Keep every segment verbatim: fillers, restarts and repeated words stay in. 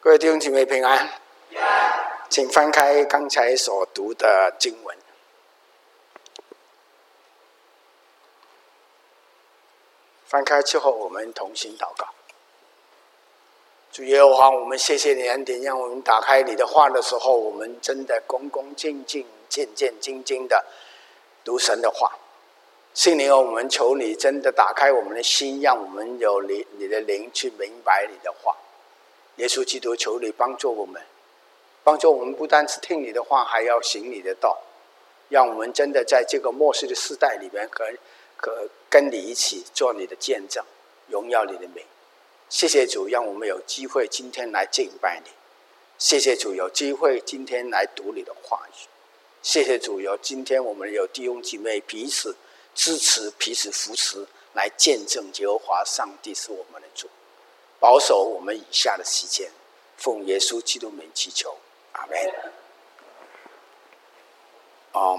各位弟兄姐妹平安，请翻开刚才所读的经文。翻开之后，我们同心祷告。主耶和华，我们谢谢你恩典，让我们打开你的话的时候，我们真的恭恭敬敬、渐渐兢兢的读神的话。圣灵，我们求你真的打开我们的心，让我们有你你的灵去明白你的话。耶稣基督，求你帮助我们，帮助我们不单是听你的话，还要行你的道，让我们真的在这个末世的世代里面可可跟你一起做你的见证，荣耀你的名。谢谢主，让我们有机会今天来敬拜你。谢谢主，有机会今天来读你的话语。谢谢主，有今天我们有弟兄姐妹彼此支持、彼此扶持，来见证耶和华上帝是我们的主。保守我们以下的时间，奉耶稣基督名祈求，阿们。嗯，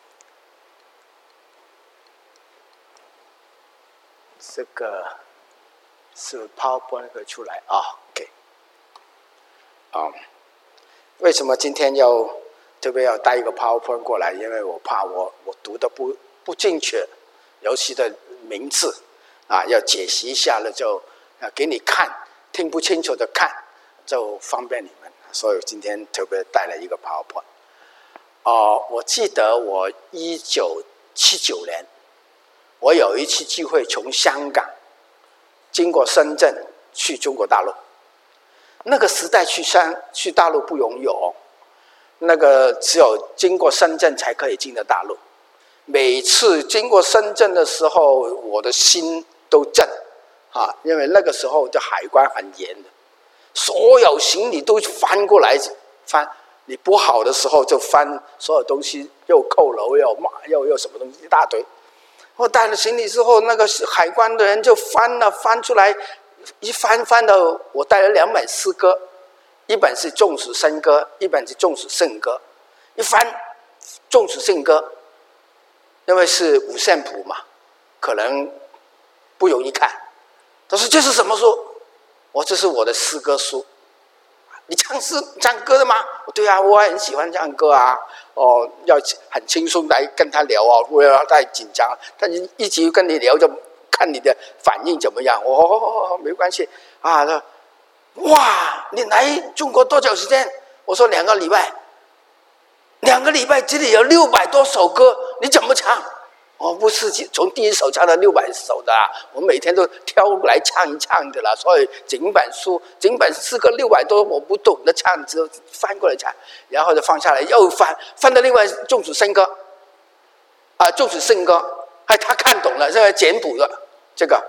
这个是 PowerPoint 可以出来啊 ？OK。嗯，为什么今天要特别要带一个 PowerPoint 过来？因为我怕我我读的不不精确，尤其的名字啊，要解析一下了就。给你看，听不清楚的看，就方便你们，所以今天特别带了一个 PowerPoint。哦，我记得我一九七九年，我有一次机会从香港经过深圳去中国大陆。那个时代去山去大陆不容易哦，那个只有经过深圳才可以进的大陆。每次经过深圳的时候，我的心都震。啊，因为那个时候的海关很严的，所有行李都翻过来翻，你不好的时候就翻所有东西，又扣楼又骂又又什么东西一大堆。我带了行李之后，那个海关的人就翻了翻出来，一翻翻到我带了两本诗歌，一本是众使圣歌，一本是众使圣歌。一翻众使圣歌，因为是五线谱嘛，可能不容易看。他说这是什么书？我这是我的诗歌书。你唱诗唱歌的吗？对啊，我很喜欢唱歌啊。哦，要很轻松来跟他聊啊，不要太紧张。他一直跟你聊，就看你的反应怎么样。哦，没关系啊。他哇，你来中国多久时间？我说两个礼拜。两个礼拜，这里有六百多首歌，你怎么唱？我不是从第一首唱到六百首的、啊，我每天都挑来唱一唱的啦。所以整本书、整本诗歌六百多，我不懂得唱，只有翻过来唱，然后就放下来，又翻，翻到另外众使圣歌，啊，众使圣歌，哎，他看懂了，这个简谱的这个。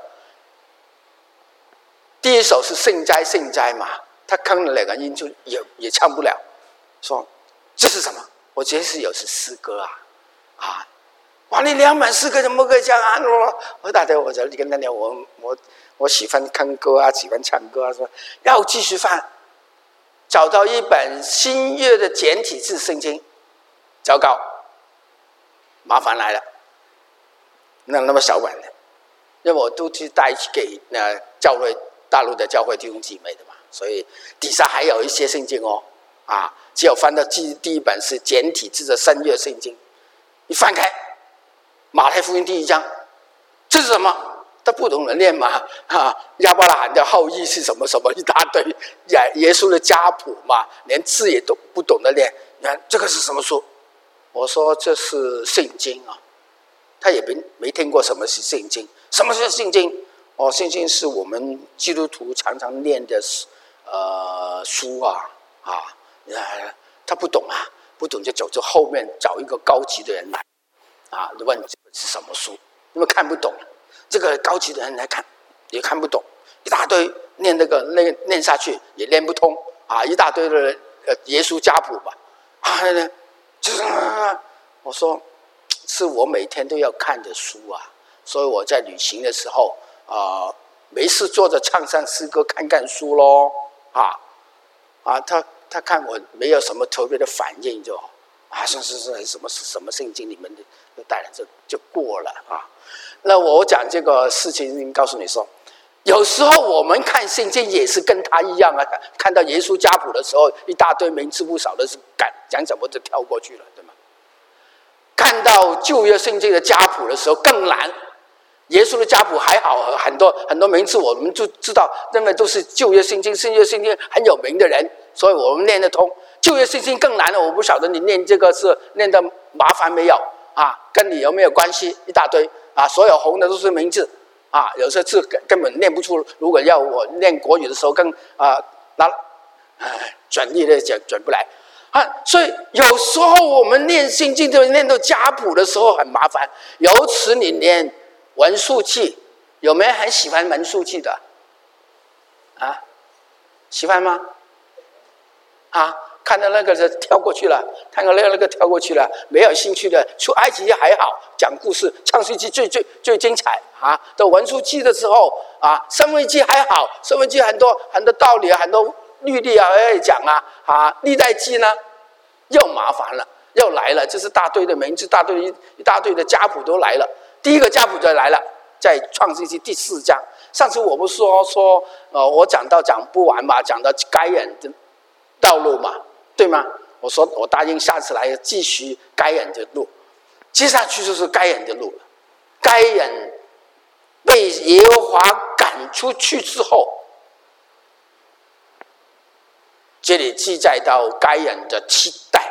第一首是圣哉圣哉嘛，他坑了两个音就也也唱不了，说这是什么？我觉得是有是诗歌啊，啊。哇！你两本诗歌怎么可以这样啊？我打电话我就跟他聊，我我我喜欢看歌啊，喜欢唱歌啊，说要继续翻，找到一本新约的简体字圣经，糟糕，麻烦来了，那那么小本的，因为我都去带给那教会大陆的教会弟兄姊妹的嘛，所以底下还有一些圣经哦，啊，只有翻到第第一本是简体字的新约圣经，一翻开。马太福音第一章，这是什么？他不懂得念嘛？啊，亚伯拉罕的后裔是什么什么一大堆，耶稣的家谱嘛，连字也都不懂得念。你看这个是什么书？我说这是圣经啊，他也没没听过什么是圣经。什么是圣经？哦，圣经是我们基督徒常常念的呃书啊啊，他不懂啊，不懂就走到后面找一个高级的人来。啊，问这是什么书？因为看不懂，这个高级的人来看也看不懂，一大堆念那个念念下去也念不通啊，一大堆的呃耶稣家谱吧，啊，就是我说是我每天都要看的书啊，所以我在旅行的时候啊、呃，没事坐着唱唱诗歌，看看书咯，啊啊，他他看我没有什么特别的反应就。啊，是是是，什么是什么圣经？你们就带了就就过了啊。那我讲这个事情，告诉你说， 有时候我们看圣经也是跟他一样啊，看到耶稣家谱的时候，一大堆名字不少的是敢讲什么就跳过去了，对吗？看到旧约圣经的家谱的时候更难，耶稣的家谱还好，很多很多名字我们就知道，认为都是旧约圣经、新约圣经很有名的人，所以我们念得通。旧约圣经更难了，我不晓得你念这个是念得麻烦没有啊？跟你有没有关系？一大堆啊，所有红的都是名字。啊，有些字根本念不出。如果要我念国语的时候，更啊，那、呃、转译的讲转不来啊。所以有时候我们念圣经就念到家谱的时候很麻烦。尤其你念文数记，有没有很喜欢文数记的？啊，喜欢吗？啊？看到那个就跳过去了，看到那个那个跳过去了，没有兴趣的。出埃及还好，讲故事，创世纪最最最精彩啊！到文书记的时候啊，申命记还好，申命记很多很多道理，很多律例啊要讲啊啊，历代记呢又麻烦了，又来了，就是大堆的名字，大堆一一大堆的家谱都来了。第一个家谱就来了，在创世纪第四章。上次我不是说说呃，我讲到讲不完嘛，讲到该人的道路嘛。对吗？我说我答应下次来继续该人的路，接下去就是该人的路了。该人被耶和华赶出去之后，这里记载到该人的七代，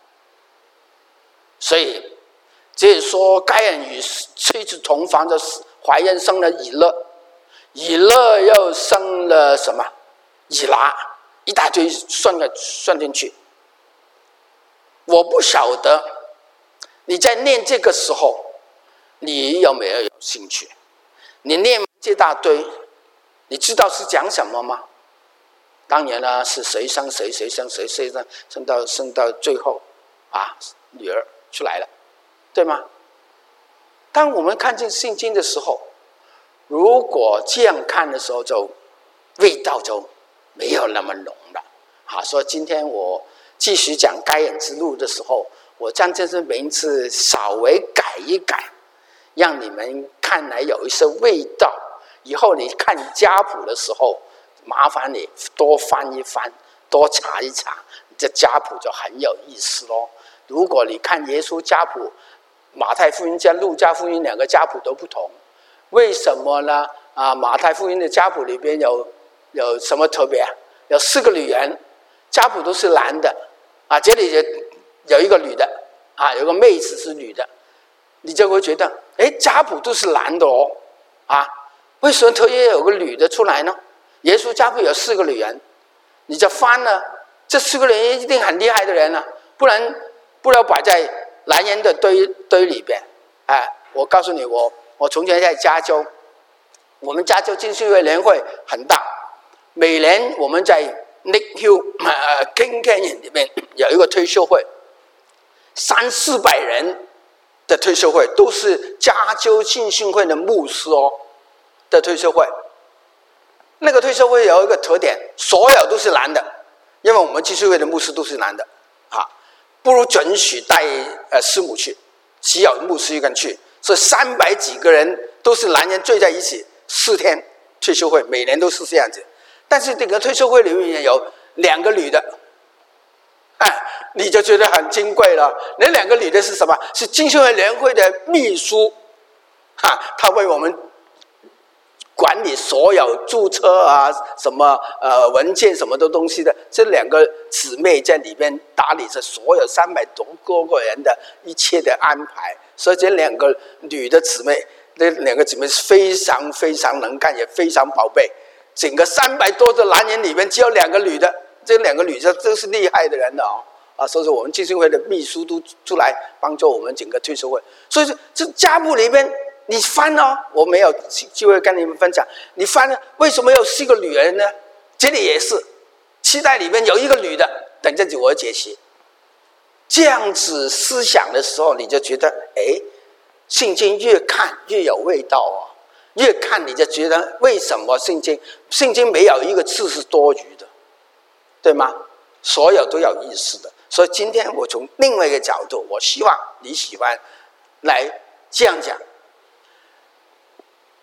所以这说该人与妻子同房的怀孕生了以勒，以勒又生了什么？以拉。一大堆算了算进去，我不晓得你在念这个时候，你有没有有兴趣？你念这大堆，你知道是讲什么吗？当然呢，是谁生谁，谁生谁，谁生生到生到最后，啊，女儿出来了，对吗？当我们看见圣经的时候，如果这样看的时候，就味道就没有那么浓了。好，所以今天我继续讲该人之路的时候，我将这些名字稍微改一改，让你们看来有一些味道。以后你看家谱的时候，麻烦你多翻一翻，多查一查，这家谱就很有意思咯。如果你看耶稣家谱，马太福音加路加福音两个家谱都不同，为什么呢？啊，马太福音的家谱里边有有什么特别？有四个女人，家谱都是男的，啊，这里有一个女的，啊，有个妹子是女的，你就会觉得，哎，家谱都是男的哦，啊，为什么特别有个女的出来呢？耶稣家谱有四个女人，你就翻了，这四个人一定很厉害的人啊，不然不然摆在男人的堆堆里边，哎，我告诉你，我我从前在加州，我们加州浸信会联会很大，每年我们在 Nick Hill 呃 King Canyon 里面有一个退休会，三四百人的退休会，都是加州浸信会的牧师哦的退休会。那个退休会有一个特点，所有都是男的，因为我们浸信会的牧师都是男的，啊，不如准许带呃师母去，只有牧师一个人去，所以三百几个人都是男人聚在一起，四天退休会，每年都是这样子。但是这个退休会里面有两个女的，哎，你就觉得很金贵了。那两个女的是什么？是浸信会联会的秘书，哈，她为我们管理所有注册啊，什么呃文件什么的东西的。这两个姊妹在里边打理着所有三百多个人的一切的安排。所以这两个女的姊妹，这两个姊妹是非常非常能干，也非常宝贝。整个三百多的男人里面只有两个女的，这两个女的都是厉害的人了哦，啊，所以说我们浸信会的秘书都出来帮助我们整个退休会。所以说这家谱里边你翻哦，我没有机会跟你们分享，你翻了为什么有四个女人呢？这里也是七代里面有一个女的，等这就我解析。这样子思想的时候，你就觉得哎，圣经越看越有味道哦。越看你就觉得为什么圣经圣经没有一个字是多余的，对吗？所有都有意思的。所以今天我从另外一个角度，我希望你喜欢来这样讲。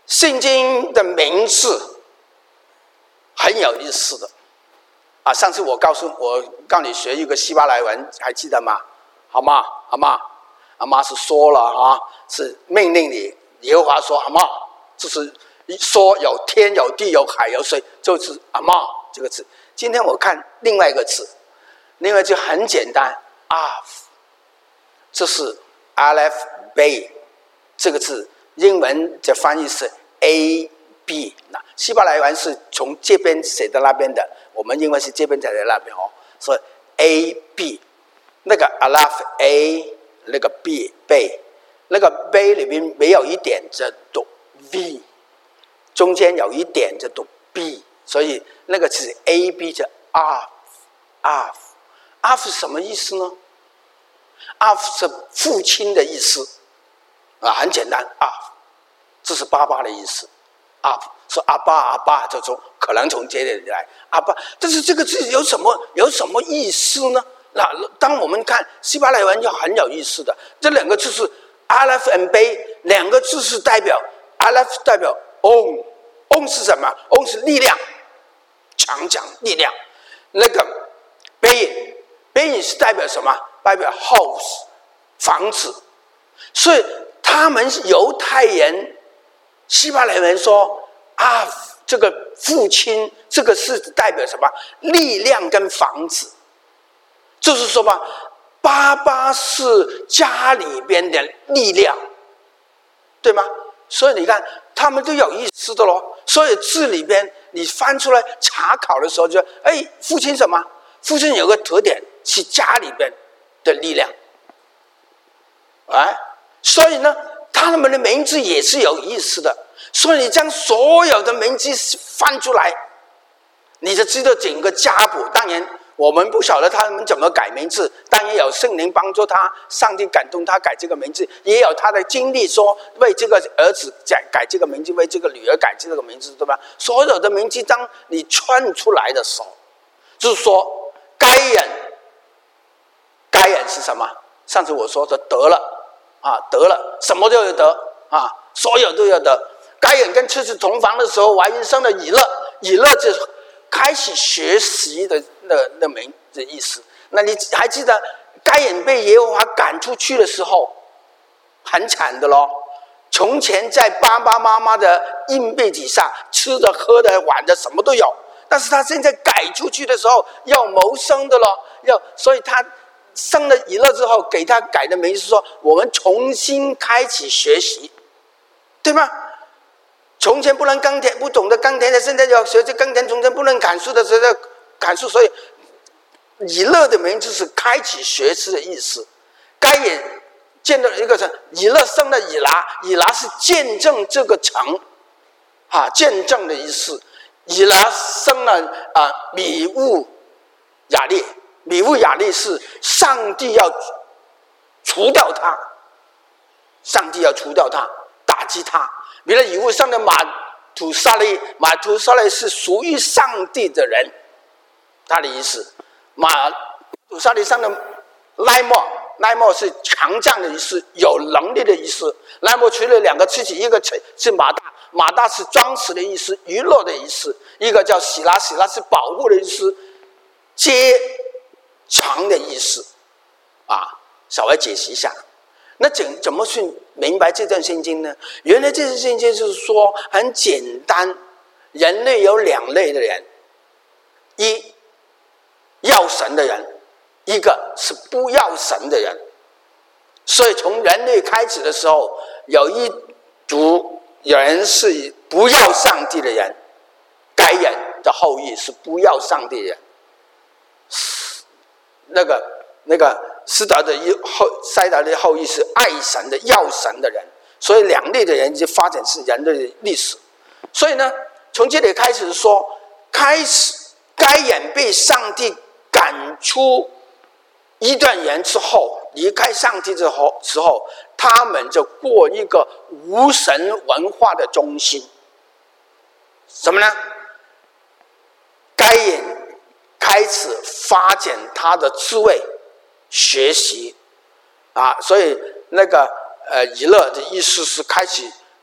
圣经的名字很有意思的啊！上次我告诉我告你学一个希伯来文，还记得吗？好吗？阿妈，阿妈是说了啊，是命令你，耶和华说阿妈，就是说有天有地有海有水，就是阿妈这个字。今天我看另外一个字，另外就很简单 ，af， 这是 aleph bay 这个字，英文的翻译是 A B。那希伯来文是从这边写到那边的，我们英文是这边写到那边哦，所以 A B。那个 aleph A， 那个 B bay， 那个 bay 里面没有一点就读 V， 中间有一点就读 B， 所以那个是 A B 就 af af af 是什么意思呢？ af 是父亲的意思啊，很简单 af， 这是爸爸的意思 af， 说阿爸阿爸就从可能从这里来阿爸，但是这个字有什么有什么意思呢？那当我们看希伯来文就很有意思的，这两个字是 aleph and bay， 两个字是代表 aleph 代表 on， on 是什么？ on 是力量，强强力量。那个 bay bay 是代表什么？代表 house 房子。所以他们犹太人希伯来文说啊，这个父亲这个是代表什么？力量跟房子。就是说吧，爸爸是家里边的力量，对吗？所以你看，他们都有意思的咯。所以字里边你翻出来查考的时候就，就哎，父亲什么？父亲有个特点是家里边的力量，哎，所以呢，他们的名字也是有意思的。所以你将所有的名字翻出来，你就知道整个家谱。当然。我们不晓得他们怎么改名字，当然有圣灵帮助他，上帝感动他改这个名字，也有他的经历说为这个儿子改改这个名字，为这个女儿改这个名字，对吧？所有的名字当你串出来的时候，就是说该人，该人是什么？上次我说的得了啊，得了，什么都有得啊，所有都有得。该人跟妻子同房的时候，怀孕生了以勒，以勒就开始学习的那那名的意思。那你还记得该隐被耶和华赶出去的时候，很惨的咯。从前在爸爸妈妈的硬背底下，吃的、喝的、玩的，什么都有。但是他现在改出去的时候，要谋生的咯，要，所以他生了以勒之后，给他改的名字说：我们重新开始学习，对吗？从前不能耕田，不懂得耕田的，现在要学着耕田；从前不能砍树的，现在砍树。所以以勒的名字是开启学识的意思。该隐见到一个城，以勒生了以拿，以拿是见证这个城，啊，见证的意思。以拿生了啊米乌雅利，米乌雅利是上帝要除掉他，上帝要除掉他，打击他。米勒以乌生的马土撒勒，马土撒勒是属于上帝的人，他的意思。马土撒勒生的拉莫，拉莫是强将的意思，有能力的意思。拉莫娶了两个妻子，一个是马大，马大是装饰的意思，娱乐的意思；一个叫喜拉，喜拉是保护的意思，接长的意思。啊，稍微解析一下。那怎怎么去明白这段圣经呢？原来这段圣经就是说很简单，人类有两类的人，一要神的人，一个是不要神的人。所以从人类开始的时候，有一族人是不要上帝的人，该人的后裔是不要上帝的人。那个那个施达的后塞达的后裔是爱神的要神的人，所以两类的人就发展是人类的历史。所以呢，从这里开始说，开始该人被上帝赶出伊甸园之后，离开上帝之后时候，他们就过一个无神文化的中心。什么呢？该人开始发展他的智慧。学习啊，所以那个呃以勒的意思是开始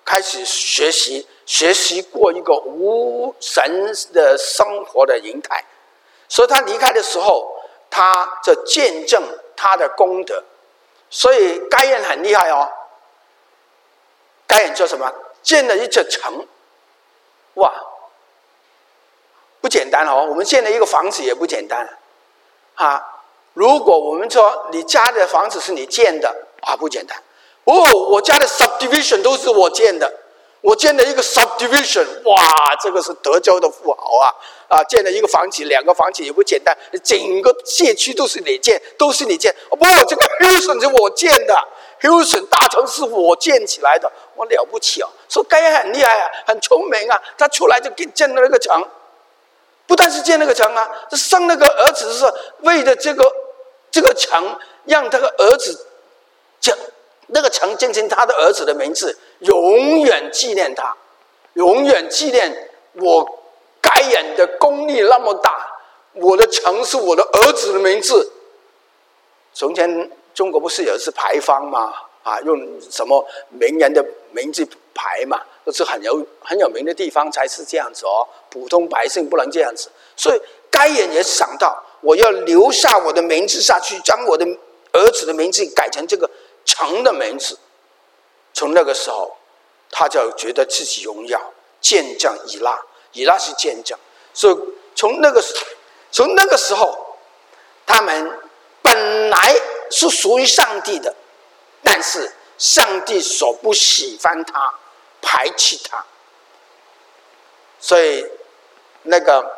开始学习学习过一个无神的生活的形态，所以他离开的时候，他就见证他的功德。所以该隐很厉害哦，该隐做什么？建了一座城，哇，不简单哦！我们建了一个房子也不简单啊！如果我们说你家的房子是你建的啊，不简单哦！我家的 subdivision 都是我建的，我建了一个 subdivision， 哇，这个是德州的富豪啊！啊，建了一个房子，两个房子也不简单，整个社区都是你建，都是你建。哦、不，这个 Houston 是我建的 ，Houston 大城市我建起来的，我了不起哦！说该隐很厉害啊，很聪明啊，他出来就建了那个城。不但是建那个城啊，生那个儿子是为了这个这个城，让他的儿子，这那个城进行他的儿子的名字，永远纪念他，永远纪念我该隐的功力那么大，我的城是我的儿子的名字。从前中国不是有一次牌坊吗？啊，用什么名人的名字牌嘛，都是很有很有名的地方才是这样子哦，普通百姓不能这样子。所以该隐也想到，我要留下我的名字下去，将我的儿子的名字改成这个城的名字。从那个时候，他就觉得自己荣耀，见证以拉，以拉是见证。所以从那个从那个时候，他们本来是属于上帝的。但是上帝所不喜欢他，排斥他，所以那个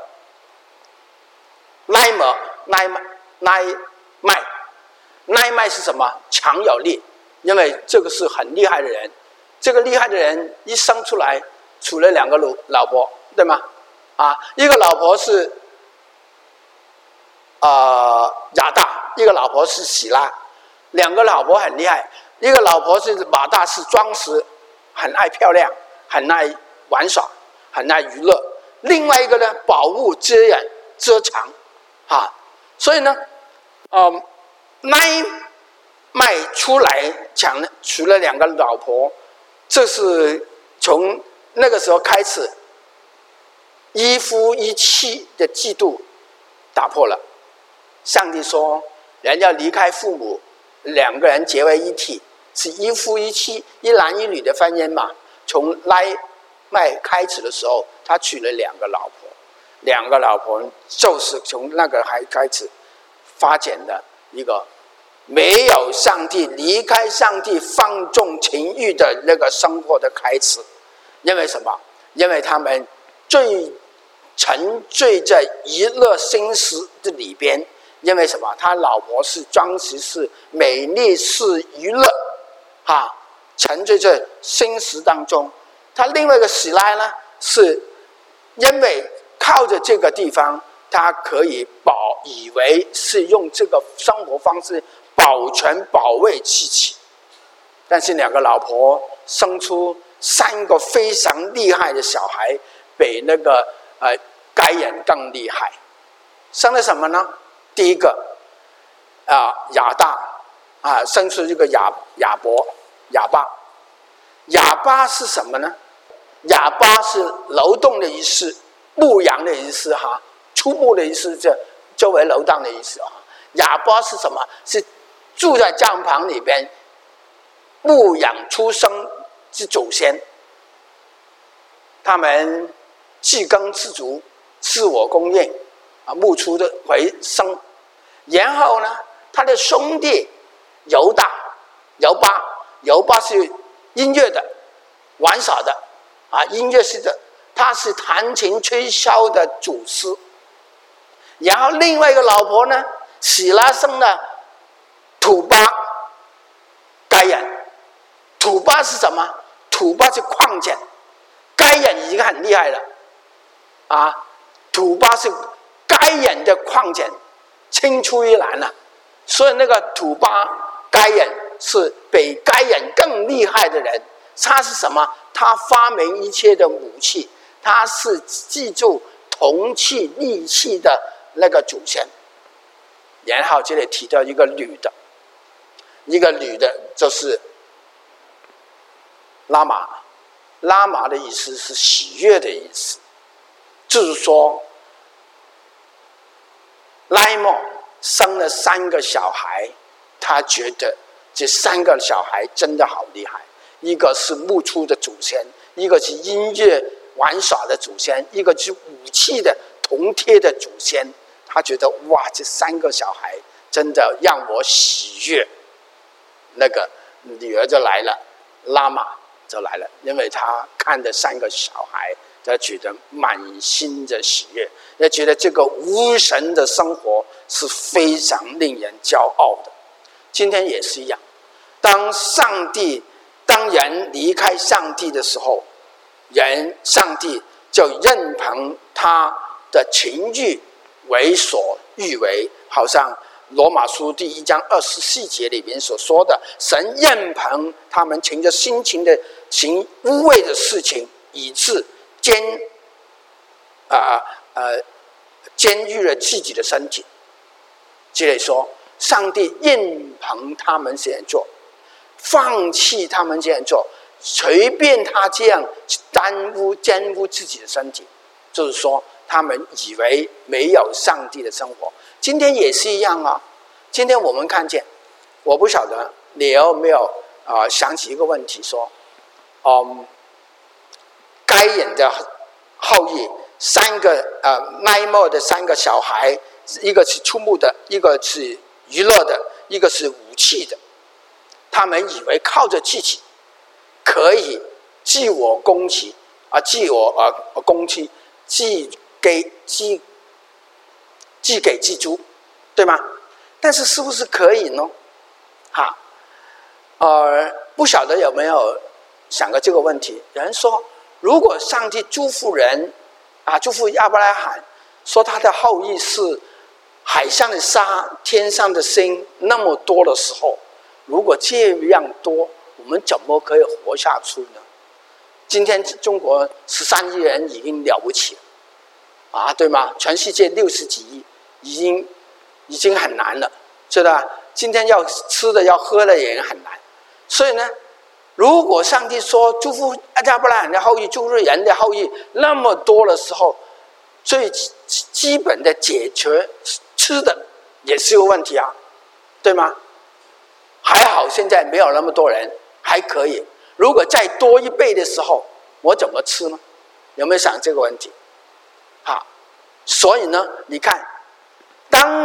奈么奈奈麦奈麦是什么？强有力，因为这个是很厉害的人。这个厉害的人一生出来，娶了两个老婆，对吗？啊，一个老婆是呃亚大，一个老婆是喜拉。两个老婆很厉害，一个老婆是马大，是装饰，很爱漂亮，很爱玩耍，很爱娱乐；另外一个呢，保护、遮掩、遮藏，啊，所以呢，嗯，那卖出来抢了，娶了两个老婆，这是从那个时候开始，一夫一妻的制度打破了。上帝说，人要离开父母。两个人结为一体，是一夫一妻，一男一女的婚姻嘛。从拉麦开始的时候，他娶了两个老婆，两个老婆就是从那个还开始发展的一个没有上帝、离开上帝、放纵情欲的那个生活的开始。因为什么？因为他们最沉醉在娱乐心思的里边。因为什么？他老婆是装饰是美丽是娱乐，哈，沉醉在心思当中。他另外一个喜拉呢，是因为靠着这个地方，他可以保以为是用这个生活方式保全保卫自己。但是两个老婆生出三个非常厉害的小孩，比那个呃该隐更厉害。生了什么呢？第一个啊，亚大啊，生出一个亚亚伯亚巴。亚巴是什么呢？亚巴是流动的意思，牧羊的意思哈，出牧的意思，这周围流荡的意思啊。亚巴是什么？是住在帐篷里边牧养出生之祖先，他们自耕自足，自我供应。啊，牧出的回生，然后呢，他的兄弟犹大、犹巴，犹巴是音乐的、玩耍的，啊，音乐是的，他是弹琴吹箫的祖师。然后另外一个老婆呢，喜拉生的土巴、该隐。土巴是什么？土巴是矿井，该隐已经很厉害了，啊，土巴是。该隐的矿井青出于蓝了、啊，所以那个土巴该隐是比该隐更厉害的人。他是什么？他发明一切的武器，他是记住铜器、利器的那个祖先。然后这里提到一个女的，一个女的就是拉玛拉玛的意思是喜悦的意思，就是说拉莫生了三个小孩，他觉得这三个小孩真的好厉害，一个是牧出的祖先，一个是音乐玩耍的祖先，一个是武器的铜贴的祖先。他觉得哇，这三个小孩真的让我喜悦。那个女儿就来了，拉玛就来了，因为他看着三个小孩，他觉得满心的喜悦，也觉得这个无神的生活是非常令人骄傲的。今天也是一样，当上帝当人离开上帝的时候，人上帝就任凭他的情欲为所欲为，好像罗马书第一章二十四节里面所说的，神任凭他们凭着心情的行污秽的事情，以致监啊呃监狱了自己的身体。即是说，上帝任凭他们这样做，放弃他们这样做，随便他这样耽误奸污自己的身体，就是说他们以为没有上帝的生活。今天也是一样啊。今天我们看见，我不晓得你有没有啊、呃、想起一个问题说，嗯，该隐的后裔三个呃奈莫的三个小孩，一个是畜牧的，一个是娱乐的，一个是武器的。他们以为靠着自己可以自我供给啊，自我呃供给，自给自自给自足，对吗？但是是不是可以呢？哈，呃，不晓得有没有想过这个问题？有人说，如果上帝祝福人啊，祝福亚伯拉罕，说他的后裔是海上的沙、天上的星那么多的时候，如果这样多，我们怎么可以活下去呢？今天中国十三亿人已经了不起了，啊，对吗？全世界六十几亿，已经已经很难了，知道吧？今天要吃的要喝的也很难，所以呢，如果上帝说祝福亚伯拉罕的后裔、祝福人的后裔那么多的时候，最基本的解决吃的也是有问题啊，对吗？还好现在没有那么多人，还可以。如果再多一倍的时候，我怎么吃呢？有没有想这个问题？好，所以呢，你看，当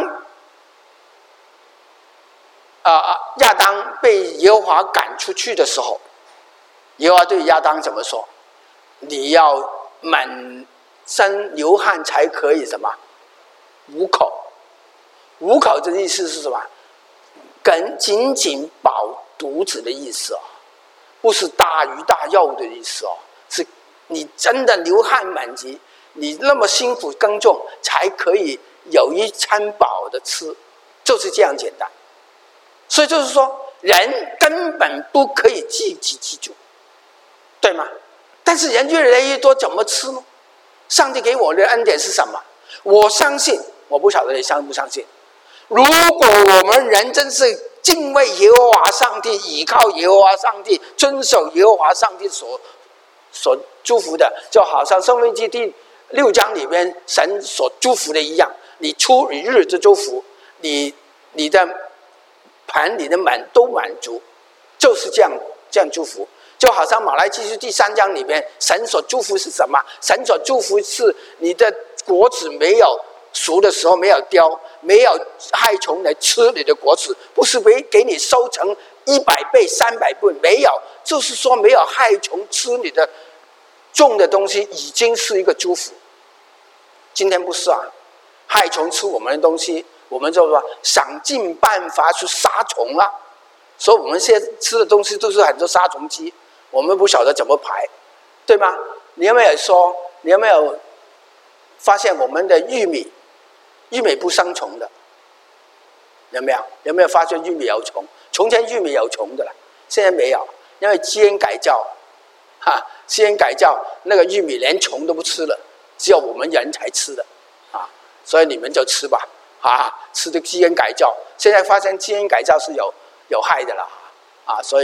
啊、呃、亚当被耶和华赶出去的时候，耶和华对亚当怎么说？你要满身流汗才可以什么？五口。五口的意思是什么？跟紧紧饱肚子的意思哦，不是大鱼大肉的意思哦，是你真的流汗满级，你那么辛苦耕种，才可以有一餐饱的吃，就是这样简单。所以就是说，人根本不可以自给自足，对吗？但是人越来越多，怎么吃呢？上帝给我的恩典是什么？我相信，我不晓得你相不相信。如果我们人真是敬畏耶和华上帝，倚靠耶和华上帝，遵守耶和华上帝所所祝福的，就好像申命记第六章里面神所祝福的一样，你初你日之祝福，你你的盘你的满都满足，就是这样这样祝福。就好像马来基书第三章里面，神所祝福是什么？神所祝福是你的果子没有熟的时候没有凋，没有害虫来吃你的果子，不是为给你收成一百倍、三百倍，没有，就是说没有害虫吃你的种的东西，已经是一个祝福。今天不是啊，害虫吃我们的东西，我们就说想尽办法去杀虫啊，所以我们现在吃的东西都是很多杀虫剂，我们不晓得怎么排，对吗？你有没有说，你有没有发现我们的玉米？玉米不生虫的，有没有？有没有发现玉米有虫？从前玉米有虫的了，现在没有，因为基因改造，哈，基因改造那个玉米连虫都不吃了，只有我们人才吃的，啊，所以你们就吃吧，啊，吃的基因改造，现在发现基因改造是有有害的了，啊，所以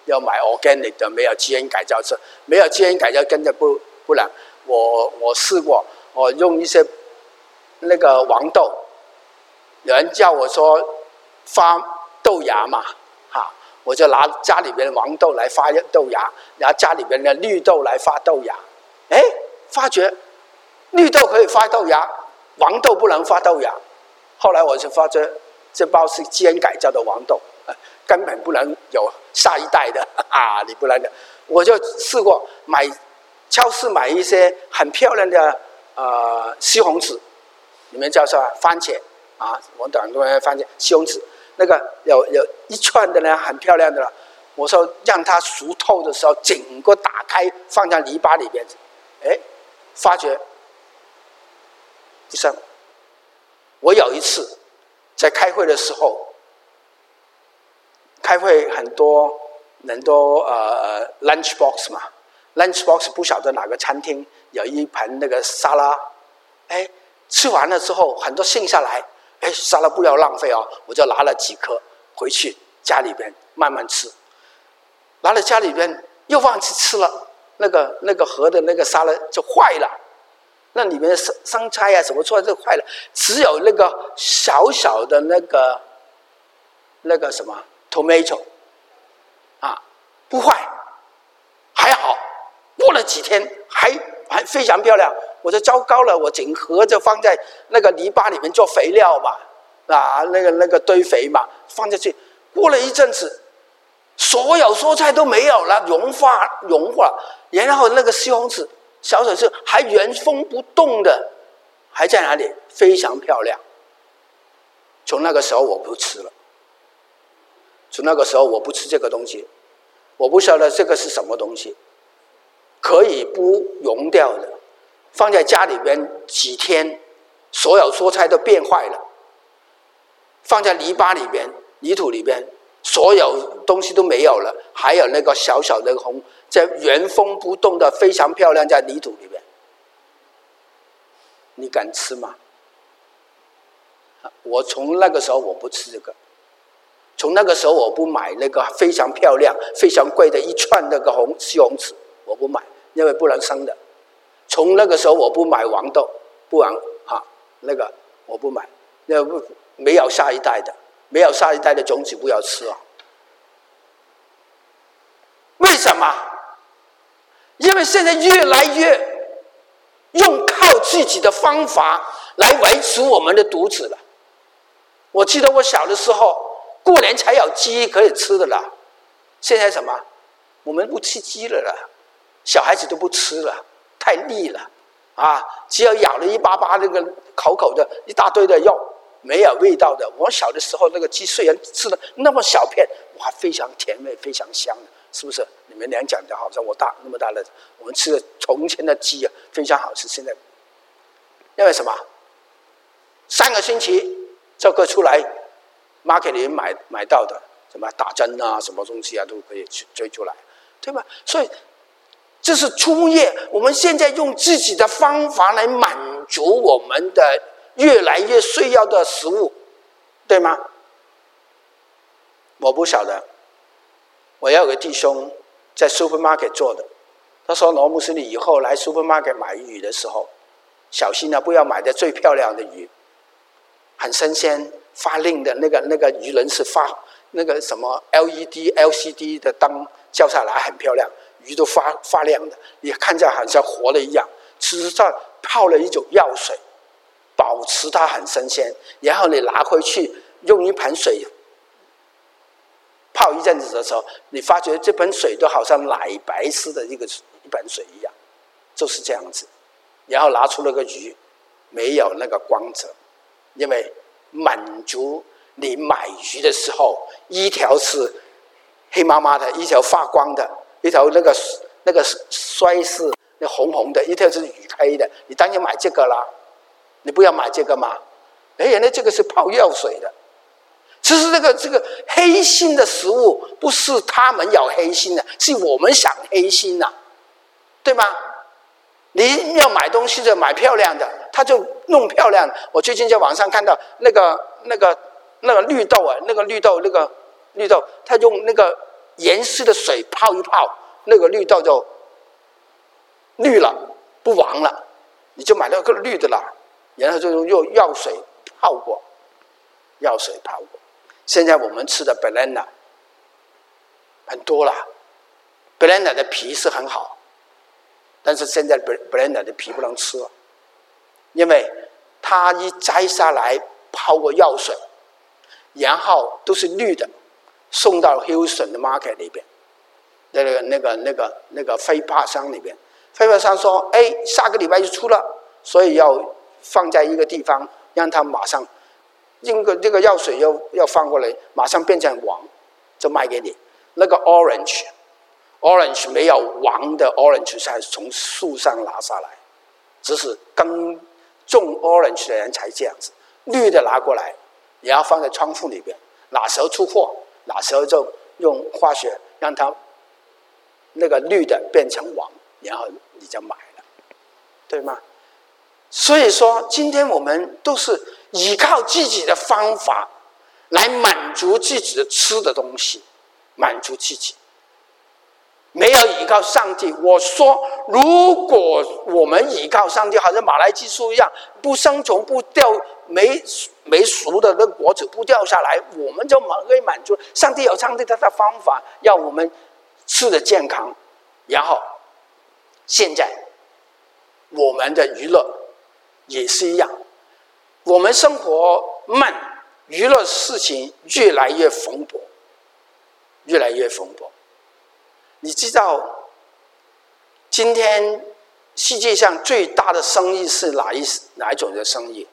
要买 organic 的，没有基因改造车，没有基因改造根本不不然。我我试过，我用一些那个黄豆，有人叫我说发豆芽嘛，哈，我就拿家里边的黄豆来发豆芽，拿家里边的绿豆来发豆芽，哎，发觉绿豆可以发豆芽，黄豆不能发豆芽。后来我就发觉这包是基因改造的黄豆，根本不能有下一代的啊！你不能的，我就试过买超市买一些很漂亮的呃西红柿，你们叫什么番茄啊？我很多人番茄西红柿，那个有有一串的呢，很漂亮的了。我说让它熟透的时候，整个打开放在篱笆里边，哎，发觉不生。我有一次在开会的时候，开会很多人都呃 lunch box 嘛 ，lunch box 不晓得哪个餐厅有一盘那个沙拉，哎，吃完了之后很多剩下来，哎，沙拉不要浪费哦，我就拿了几颗回去家里边慢慢吃，拿了家里边又忘记吃了，那个那个盒的那个沙拉就坏了。那里面的生生菜啊什么做就坏了，只有那个小小的那个那个什么 tomato 啊不坏，还好。过了几天还还非常漂亮，我说糟糕了，我整盒就放在那个篱笆里面做肥料嘛，啊那个那个堆肥嘛，放进去。过了一阵子，所有蔬菜都没有了，融化融化，然后那个西红柿。小小是还原封不动的，还在哪里？非常漂亮。从那个时候我不吃了，从那个时候我不吃这个东西，我不晓得这个是什么东西，可以不溶掉的，放在家里边几天，所有蔬菜都变坏了。放在篱笆里边、泥土里边，所有东西都没有了，还有那个小小的红。在原封不动的非常漂亮，在泥土里面，你敢吃吗？我从那个时候我不吃这个，从那个时候我不买那个非常漂亮、非常贵的一串那个红西红柿，我不买，因为不能生的。从那个时候我不买黄豆，不然哈那个我不买，那不没有下一代的，没有下一代的种子不要吃啊。为什么？因为现在越来越用靠自己的方法来维持我们的肚子了。我记得我小的时候，过年才有鸡可以吃的啦。现在什么？我们不吃鸡了啦，小孩子都不吃了，太腻了啊！只有咬了一巴巴那个口口的一大堆的肉，没有味道的。我小的时候那个鸡虽然吃的那么小片，哇，非常甜美，非常香的。是不是？你们俩讲的好像我大那么大了，我们吃的从前的鸡啊，非常好吃。现在因为什么？三个星期这个出来 ，market 里面买买到的，什么打针啊，什么东西啊，都可以去追出来，对吧？所以这是初业。我们现在用自己的方法来满足我们的越来越需要的食物，对吗？我不晓得。我有个弟兄在 supermarket 做的，他说罗牧师，你以后来 supermarket 买鱼的时候，小心啊，不要买的最漂亮的鱼，很新鲜发亮的那个那个鱼人是发那个什么 L E D、L C D 的灯照下来很漂亮，鱼都发发亮的，你看起来好像活的一样。事实上泡了一种药水，保持它很新鲜，然后你拿回去用一盆水。泡一阵子的时候，你发觉这盆水都好像奶白似的一个一盆水一样，就是这样子。然后拿出了个鱼，没有那个光泽，因为满足你买鱼的时候，一条是黑麻麻的，一条发光的，一条那个那个衰是那红红的，一条是鱼黑的，你当然买这个啦，你不要买这个嘛。哎，原来这个是泡药水的。其实这个这个黑心的食物不是他们有黑心的，是我们想黑心呐、啊，对吗？你要买东西就买漂亮的，他就弄漂亮。我最近在网上看到那个那个那个绿豆啊，那个绿豆那个绿豆，他用那个盐湿的水泡一泡，那个绿豆就绿了，不黄了，你就买到个绿的了，然后就用药水泡过，药水泡过。现在我们吃的 banana 很多了 ，banana 的皮是很好，但是现在 banana 的皮不能吃了，因为它一摘下来泡过药水，然后都是绿的，送到 Houston 的 market 里边，那个那个那个那个非帕商里边，非帕商说：“哎，下个礼拜就出了，所以要放在一个地方，让它马上。”这个这个药水要要放过来，马上变成黄，就卖给你。那个 orange，orange orange 没有黄的 orange 才从树上拿下来，只是耕种 orange 的人才这样子。绿的拿过来，也要放在窗户里边，哪时候出货，哪时候就用化学让它那个绿的变成黄，然后你就买了，对吗？所以说，今天我们都是依靠自己的方法来满足自己的吃的东西，满足自己，没有依靠上帝。我说，如果我们依靠上帝，好像马来基树一样，不生虫不掉没没熟的那果子不掉下来，我们就可以满足。上帝有上帝他的方法，要我们吃的健康。然后，现在我们的娱乐也是一样，我们生活慢，娱乐事情越来越蓬勃，越来越蓬勃。你知道，今天世界上最大的生意是哪一哪一种的生意？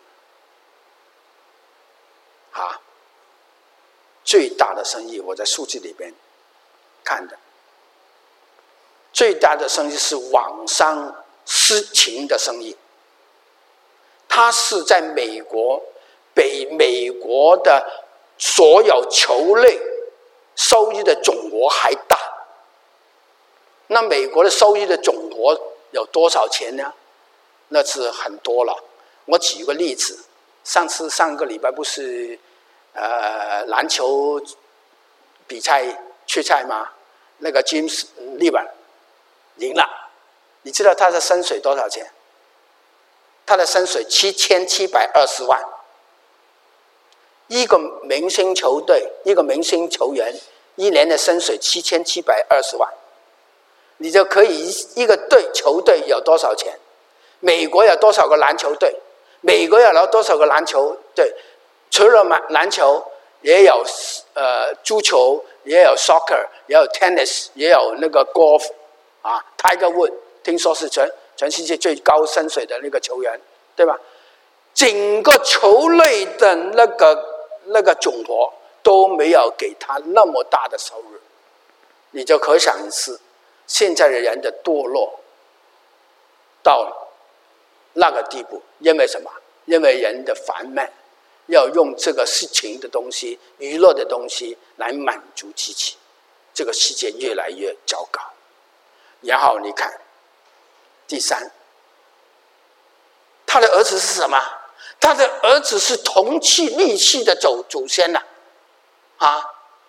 啊，最大的生意，我在数据里边看的，最大的生意是网上私情的生意。它是在美国比美国的所有球类收益的总额还大。那美国的收益的总额有多少钱呢？那是很多了。我举个例子，上次上个礼拜不是呃篮球比赛决赛吗？那个 James Lieber 赢了，你知道他的薪水多少钱？他的薪水七千七百二十万，一个明星球队，一个明星球员，一年的薪水七千七百二十万，你就可以一个队球队有多少钱？美国有多少个篮球队？美国有多少个篮球队？除了篮球，也有呃足球，也有 soccer， 也有 tennis， 也有那个 golf 啊 ，Tiger Woods 听说是全。全世界最高薪水的那个球员，对吧？整个球类的那个那个总和都没有给他那么大的收入，你就可想而知，现在的人的堕落到那个地步，因为什么？因为人的烦闷，要用这个事情的东西、娱乐的东西来满足自己，这个世界越来越糟糕。然后你看。第三，他的儿子是什么？他的儿子是铜器利器的祖祖先呐、啊，啊！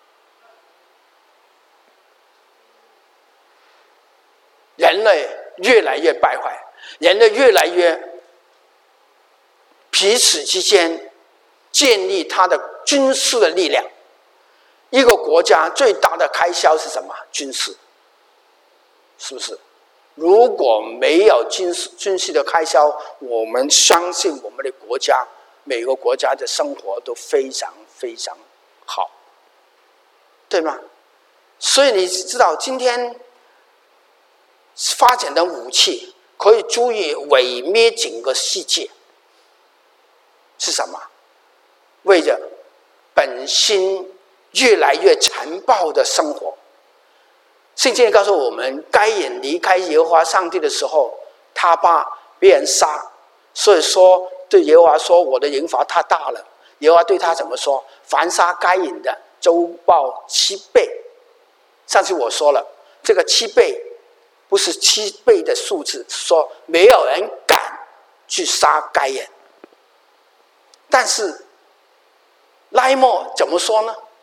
人类越来越败坏，人类越来越彼此之间建立他的军事的力量。一个国家最大的开销是什么？军事，是不是？如果没有军事军事的开销，我们相信我们的国家，每个国家的生活都非常非常好，对吗？所以你知道，今天发展的武器可以足以毁灭整个世界，是什么？为了本心越来越残暴的生活。圣经告诉我们，该隐离开耶和华上帝的时候，他怕被人杀，所以说对耶和华说：“我的刑罚太大了。”耶和华对他怎么说？凡杀该隐的，周报七倍。上次我说了，这个七倍不是七倍的数字，说没有人敢去杀该隐。但是拉莫怎么说呢？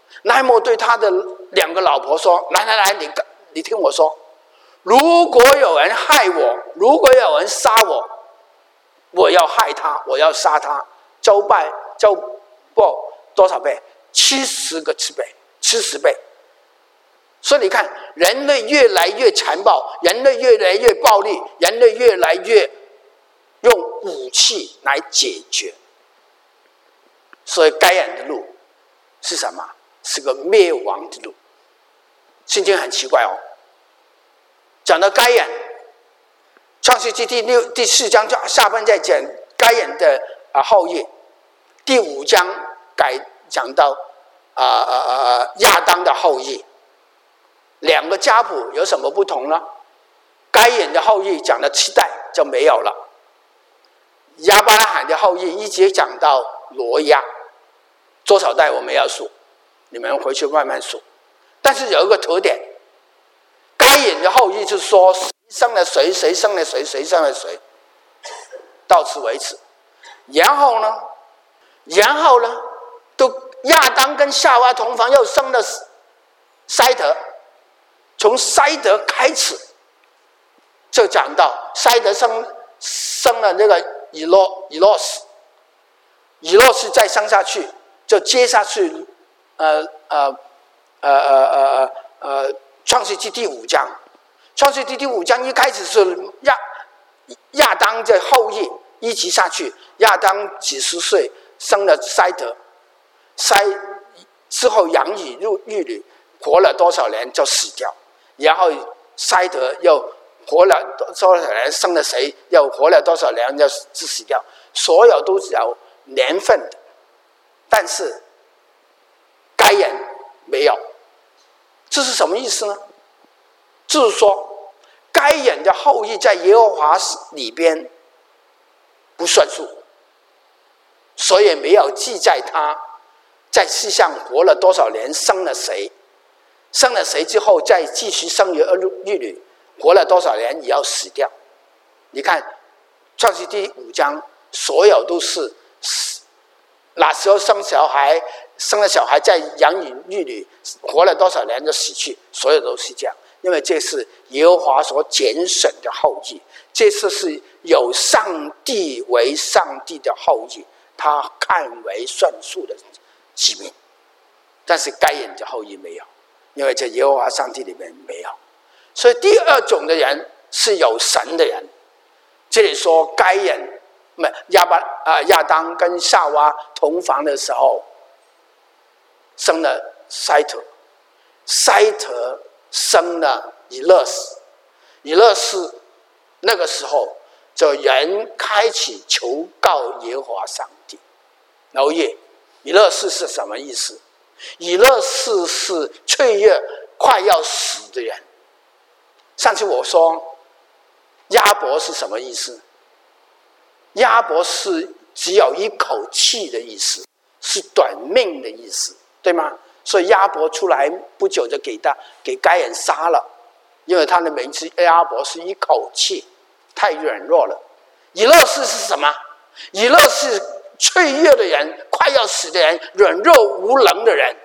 乃畝对他的两个老婆说：“来来来，你你听我说，如果有人害我，如果有人杀我，我要害他，我要杀他，周拜周报多少倍？七十个次倍，七十倍。所以你看，人类越来越残暴，人类越来越暴力，人类越来越用武器来解决。所以该隐的路是什么？是个灭亡的路。圣经很奇怪哦，讲到该隐，创世纪第六第四章下半在讲该隐的啊后裔，第五章改讲到啊啊啊亚当的后裔。两个家谱有什么不同呢？该隐的后裔讲了七代就没有了，亚伯拉罕的后裔一直讲到挪亚，多少代我们要数，你们回去慢慢数。但是有一个特点，该隐的后裔就是说谁生了谁，谁生了谁，谁生了谁，到此为止。然后呢，然后呢，都亚当跟夏娃同房，又生了塞德。从塞德开始，就讲到塞德生生了那个以诺以诺斯，以诺斯再生下去，就接下去，呃呃呃呃呃呃，创世纪第五章，创世纪第五章一开始是亚亚当的后裔一直下去，亚当几十岁生了塞德，塞之后养儿育女，活了多少年就死掉。然后塞德又活了多少年，生了谁，又活了多少年，又死掉，所有都是有年份的。但是该隐没有，这是什么意思呢？就是说，该隐的后裔在耶和华里边不算数，所以没有记载他在世上活了多少年，生了谁。生了谁之后，再继续生儿育女，活了多少年也要死掉。你看，创世第五章，所有都是那时候生小孩，生了小孩再养儿育女，活了多少年就死去，所有都是这样。因为这是耶和华所拣选的后裔，这次是有上帝为上帝的后裔，他看为算数的子民。但是该隐的后裔没有。因为在耶和华上帝里面没有，所以第二种的人是有神的人。这里说该隐，亚巴啊亚当跟夏娃同房的时候，生了塞特，塞特生了以勒斯，以勒斯那个时候就人开始求告耶和华上帝。留意，以勒斯是什么意思？以勒斯是脆弱快要死的人。上次我说亚伯是什么意思？亚伯是只有一口气的意思，是短命的意思，对吗？所以亚伯出来不久就给他给该隐杀了，因为他的名字亚伯是一口气，太软弱了。以勒斯是什么？以勒是脆弱的人，快要死的人，软弱无能的人。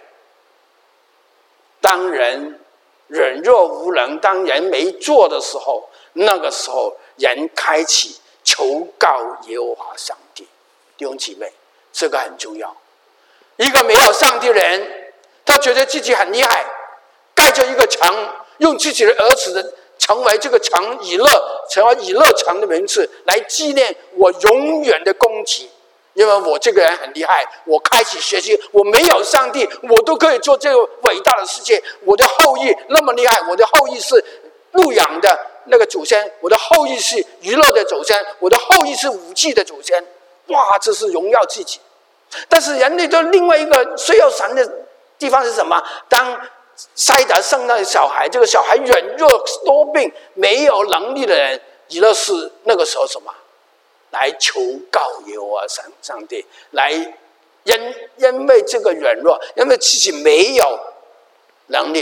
当人软弱无能，当人没做的时候，那个时候人开启求告耶和华上帝。弟兄姐妹，这个很重要。一个没有上帝的人，他觉得自己很厉害，盖着一个城，用自己的儿子的成为这个城以勒，成为以勒城的名字，来纪念我永远的功绩。因为我这个人很厉害，我开始学习，我没有上帝，我都可以做这个伟大的世界。我的后裔那么厉害，我的后裔是牧养的那个祖先，我的后裔是娱乐的祖先，我的后裔是武器的祖先。哇，这是荣耀自己。但是人类的另外一个需要神的地方是什么？当塞德生了小孩，这个小孩软弱多病，没有能力的人，以勒是那个时候什么？来求告耶和华上帝，来因因为这个软弱，因为自己没有能力，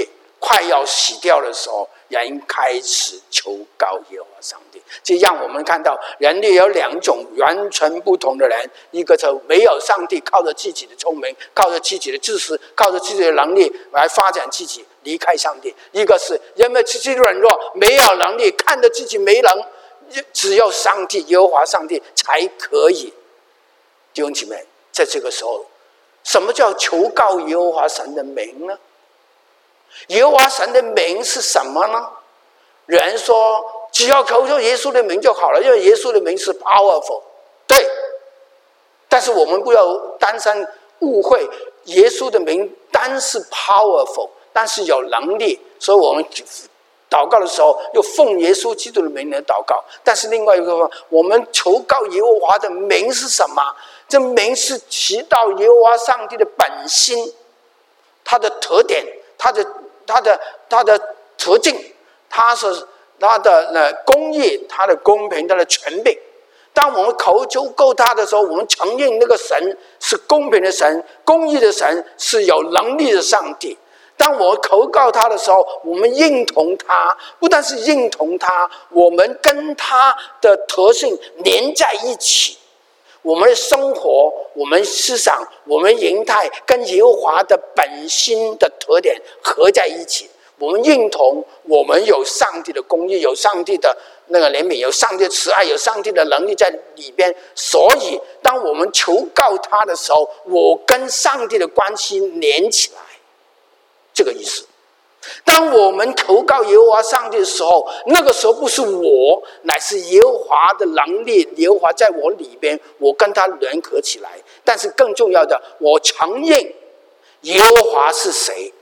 快要洗掉的时候，人开始求告耶和华上帝。这让我们看到人类有两种完全不同的人，一个是没有上帝，靠着自己的聪明，靠着自己的知识，靠着自己的能力来发展自己，离开上帝；一个是因为自己软弱，没有能力，看着自己没能，只有上帝耶和华上帝才可以。弟兄姐妹，在这个时候，什么叫求告耶和华神的名呢？耶和华神的名是什么呢？人说只要求求耶稣的名就好了，因为耶稣的名是 powerful。 对，但是我们不要单单误会，耶稣的名单是 powerful， 但是有能力，所以我们祷告的时候又奉耶稣基督的名来祷告。但是另外一个，我们求告耶和华的名是什么？这名是提到耶和华上帝的本心，他的特点，他的他的他的途径，他是他的呃公义，他的公平，他的权柄。当我们求求告他的时候，我们承认那个神是公平的神，公义的神，是有能力的上帝。当我求告他的时候，我们认同他，不但是认同他，我们跟他的特性连在一起。我们的生活，我们思想，我们形态跟耶和华的本心的特点合在一起。我们认同我们有上帝的公义，有上帝的那个怜悯，有上帝的慈爱，有上帝的能力在里边。所以当我们求告他的时候，我跟上帝的关系连起来，这个意思。当我们求告耶和华上帝的时候，那个时候不是我，乃是耶和华的能力，耶和华在我里边，我跟他联合起来。但是更重要的，我承认耶和华是谁，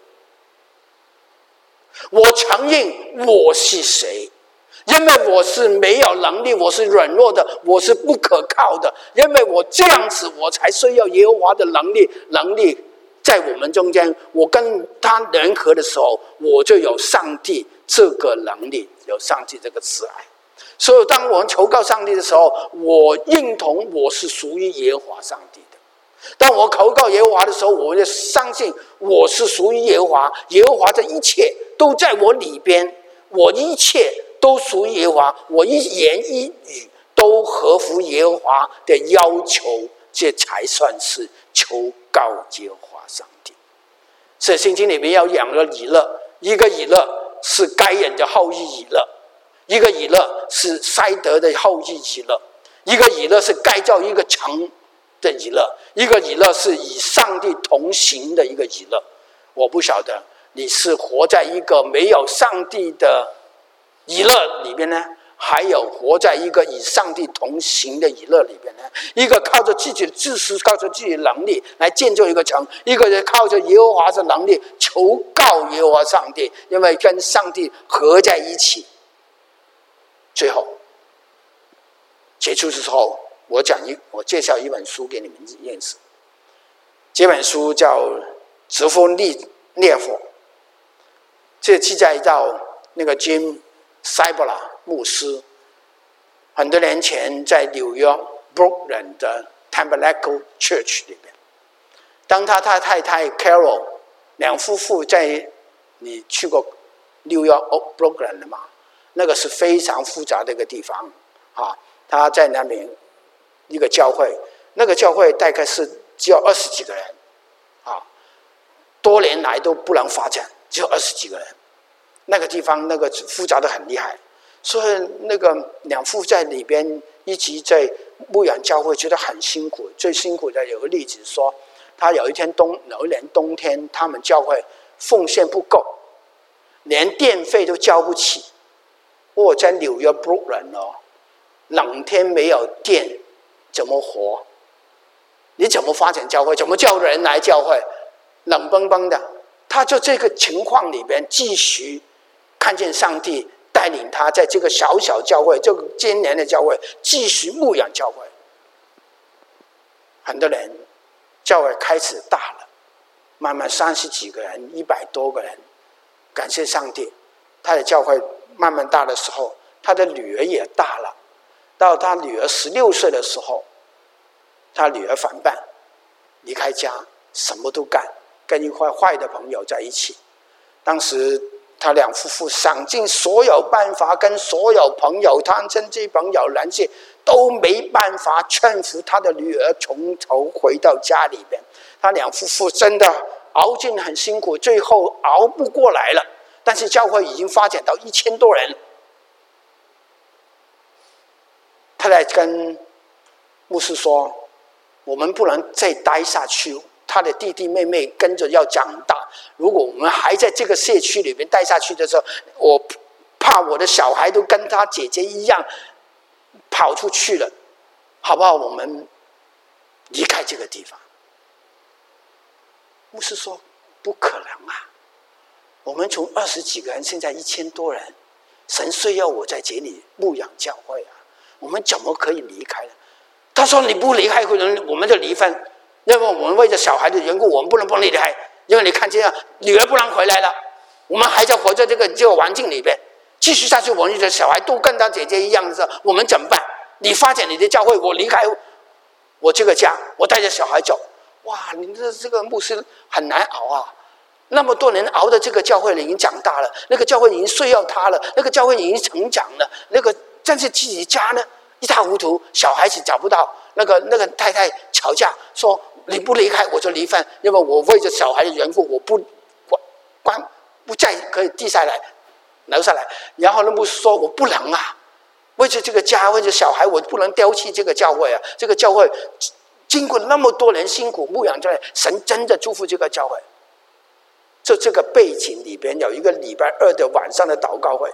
我承认我是谁，因为我是没有能力，我是软弱的，我是不可靠的，因为我这样子，我才需要耶和华的能力，能力在我们中间，我跟他联合的时候，我就有上帝这个能力，有上帝这个慈爱。所以当我们求告上帝的时候，我认同我是属于耶和华上帝的。当我求告耶和华的时候，我就相信我是属于耶和华，耶和华的一切都在我里边，我一切都属于耶和华，我一言一语都合乎耶和华的要求，这才算是求告耶和华上帝。所以圣经里面有两个以勒，一个以勒是该人的后裔以勒，一个以勒是塞德的后裔以勒，一个以勒是盖造一个城的以勒，一个以勒是与上帝同行的一个以勒。我不晓得你是活在一个没有上帝的以勒里边呢，还有活在一个与上帝同行的以勒里边呢？一个靠着自己的知识，靠着自己的能力来建造一个城，一个人靠着耶和华的能力求告耶和华上帝，因为跟上帝合在一起。最后结束的时候，我讲一我介绍一本书给你们认识。这本书叫《直风烈烈火》，这记载到那个 Jim Cymbala 牧师很多年前在纽约 Brooklyn 的 Tabernacle Church 里面，当他他太太 Carol 两夫妇在，你去过纽约 Brooklyn 了吗？那个是非常复杂的一个地方啊。他在那边一个教会，那个教会大概是只有二十几个人啊，多年来都不能发展，只有二十几个人。那个地方那个复杂的很厉害，所以那个两夫在里边一直在牧养教会，觉得很辛苦。最辛苦的有个例子说，他有一天冬有一年冬天，他们教会奉献不够，连电费都交不起。我在纽约 Brooklyn 哦，冷天没有电怎么活？你怎么发展教会？怎么叫人来教会？冷崩崩的。他就这个情况里边继续看见上帝带领他在这个小小教会，这个艰难的教会继续牧养教会。很多人教会开始大了，慢慢三十几个人，一百多个人。感谢上帝，他的教会慢慢大的时候，他的女儿也大了。到他女儿十六岁的时候，他女儿反叛，离开家，什么都干，跟一块坏的朋友在一起。 当时他两夫妇想尽所有办法，跟所有朋友、他亲戚朋友联系，都没办法劝服他的女儿从头回到家里边。他两夫妇真的熬尽很辛苦，最后熬不过来了。但是教会已经发展到一千多人，他来跟牧师说：“我们不能再待下去。”他的弟弟妹妹跟着要长大，如果我们还在这个社区里面待下去的时候，我怕我的小孩都跟他姐姐一样跑出去了，好不好？我们离开这个地方。牧师说：“不可能啊！我们从二十几个人，现在一千多人，神需要我在这里牧养教会啊，我们怎么可以离开呢？”他说：“你不离开，可能我们就离婚。因为我们为了小孩的缘故，我们不能不离开。因为你看这样，女儿不能回来了，我们还在活在这个这个环境里边，继续下去，我们的小孩都跟他姐姐一样的时候，我们怎么办？你发展你的教会，我离开我这个家，我带着小孩走。哇，你这这个牧师很难熬啊！那么多人熬的这个教会已经长大了，那个教会已经需要他了，那个教会已经成长了，那个但是自己家呢一塌糊涂，小孩子找不到。那个那个太太吵架说：“你不离开我就离婚，因为我为着小孩的缘故，我不关不再可以地下来留下来。”然后那牧师说：“我不能啊，为着这个家，为着小孩，我不能丢弃这个教会啊！这个教会经过那么多人辛苦牧养出来，神真的祝福这个教会。”就这个背景里边有一个礼拜二的晚上的祷告会，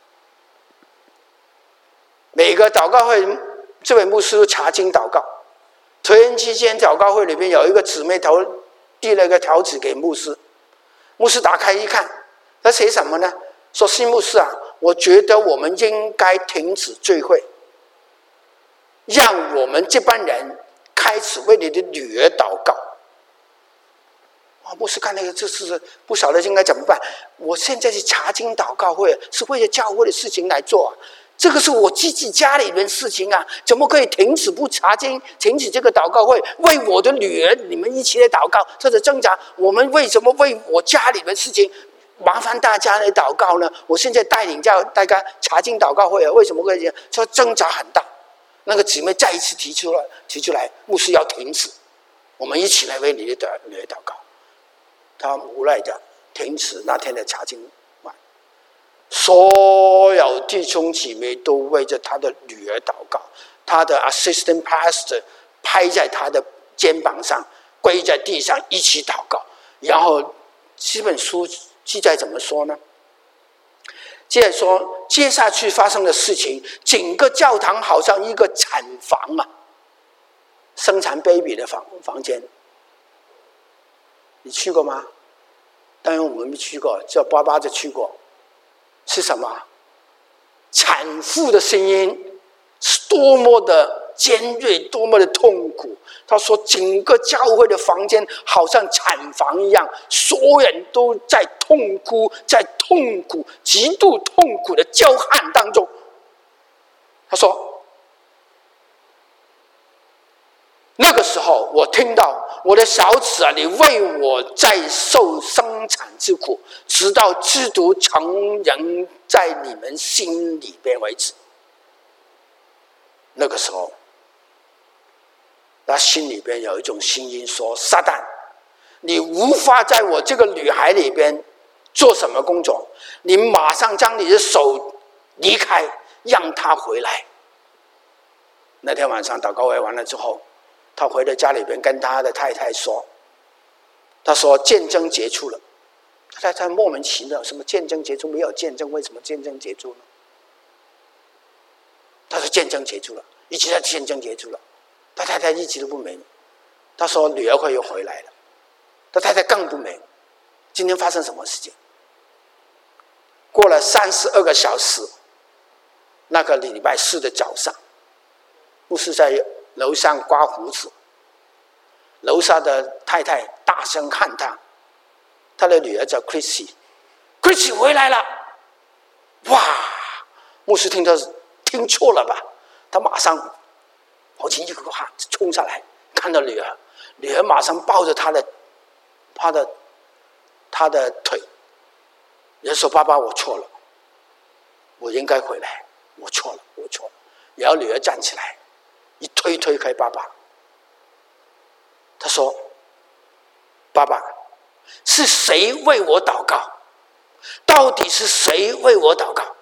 每个祷告会这位牧师查经祷告。突然之间祷告会里面有一个姊妹头递了一个条子给牧师，牧师打开一看，他写什么呢？说：“新牧师啊，我觉得我们应该停止聚会，让我们这班人开始为你的女儿祷告。”牧师看那个这是不晓得应该怎么办。我现在是查经祷告会，是为了教会的事情来做啊，这个是我自己家里面事情啊，怎么可以停止不查经，停止这个祷告会，为我的女儿你们一起来祷告，这是挣扎。我们为什么为我家里的事情麻烦大家来祷告呢？我现在带领叫大家查经祷告会啊，为什么会这样？说挣扎很大。那个姊妹再一次提出了提出来，牧师要停止，我们一起来为你的女儿祷告。他无奈的停止那天的查经晚，所有弟兄姊妹都为着他的女儿祷告。他的 assistant pastor 拍在他的肩膀上，跪在地上一起祷告。然后这本书记载怎么说呢？记载说，接下去发生的事情，整个教堂好像一个产房啊，生产 baby 的房房间。你去过吗？当然我们没去过，只有爸爸就去过。是什么？产妇的声音是多么的尖锐，多么的痛苦。他说整个教会的房间好像产房一样，所有人都在痛哭，在痛苦极度痛苦的叫喊当中。他说那个时候我听到，我的小子啊，你为我在受生产之苦，直到基督成人在你们心里边为止。那个时候他心里边有一种声音说：撒旦，你无法在我这个女孩里边做什么工作，你马上将你的手离开，让她回来。那天晚上祷告会完了之后，他回到家里边跟他的太太说，他说见证结束了。他太太莫名其妙，什么见证结束？没有见证，为什么见证结束呢？他说见证结束了，一直在见证结束了。他太太一直都不明，他说女儿会又回来了。他太太更不明，今天发生什么事情？过了三十二个小时，那个礼拜四的早上，牧师在楼上刮胡子，楼下的太太大声喊他，他的女儿叫 Chrissy，Chrissy 回来了！哇！牧师听到听错了吧？他马上跑进一个喊冲下来，看到女儿，女儿马上抱着他的他的他的腿， 人说：“爸爸，我错了，我应该回来，我错了，我错了。”然后女儿站起来，一推推开爸爸，她说：“爸爸，是谁为我祷告？到底是谁为我祷告？”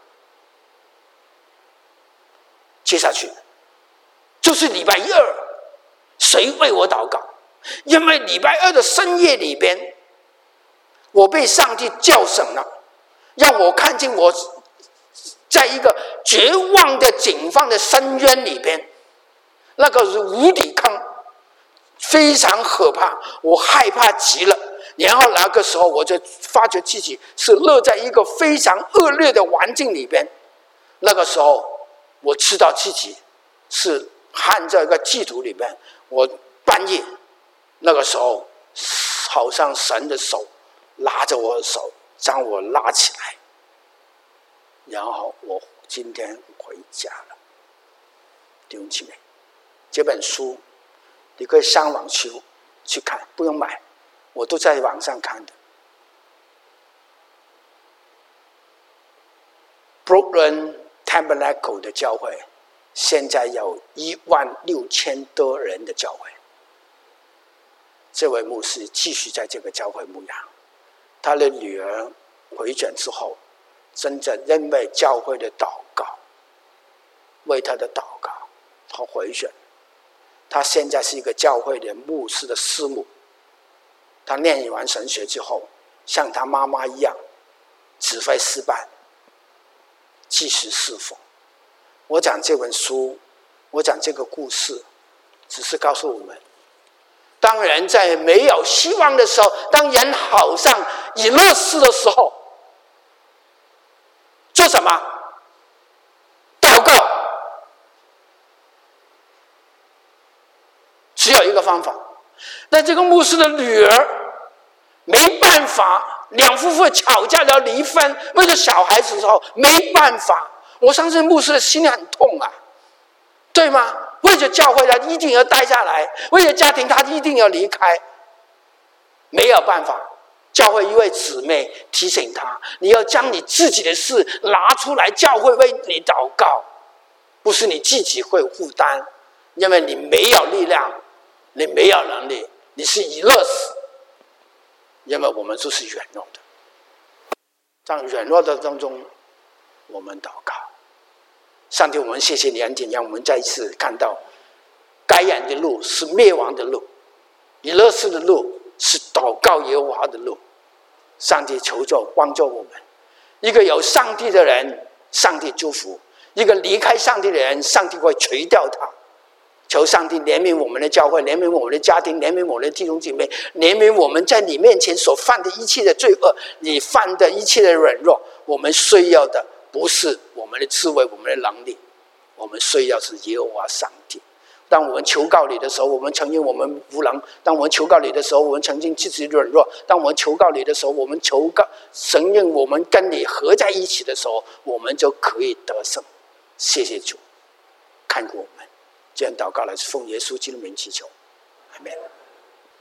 接下去就是礼拜二，谁为我祷告？因为礼拜二的深夜里边，我被上帝叫醒了，让我看见我在一个绝望的警方的深渊里边，那个是无底坑，非常可怕，我害怕极了。然后那个时候我就发觉自己是落在一个非常恶劣的环境里边。那个时候我知道自己是含在一个祭土里面。我半夜那个时候好像神的手拉着我的手，将我拉起来，然后我今天回家了。弟兄姊妹，这本书你可以上网去去看，不用买，我都在网上看的。Brooklyn Tabernacle 的教会现在有一万六千多人的教会。这位牧师继续在这个教会牧养，他的女儿回转之后，真正因为教会的祷告，为他的祷告，他回转。他现在是一个教会的牧师的师母。他念完神学之后，像他妈妈一样，指挥诗班，继续侍奉。我讲这本书，我讲这个故事，只是告诉我们，当人在没有希望的时候，当人好像以乐事的时候，做什么？祷告。只有一个方法。那这个牧师的女儿没办法，两夫妇吵架要离婚，为了小孩子的时候没办法。我相信牧师的心很痛啊，对吗？为了教会他一定要待下来，为了家庭他一定要离开，没有办法。教会一位姊妹提醒他，你要将你自己的事拿出来，教会为你祷告，不是你自己会负担，因为你没有力量，你没有能力，你是以乐死。因为我们就是软弱的，在软弱的当中我们祷告。上帝，我们谢谢你恩典，让我们再一次看到该隐的路是灭亡的路，以勒士的路是祷告耶和华的路。上帝求助帮助我们，一个有上帝的人上帝祝福，一个离开上帝的人上帝会除掉他。求上帝怜悯我们的教会，怜悯我们的家庭，怜悯我们的弟兄姐妹，怜悯我们在你面前所犯的一切的罪恶，你犯的一切的软弱。我们需要的不是我们的智慧，我们的能力，我们需要是耶和华上帝。当我们求告你的时候，我们承认我们无能；当我们求告你的时候，我们承认自己软弱；当我们求告你的时候，我们求告承认我们跟你合在一起的时候，我们就可以得胜。谢谢主，看顾我们。这样祷告来自奉耶稣基督名祈求，阿们。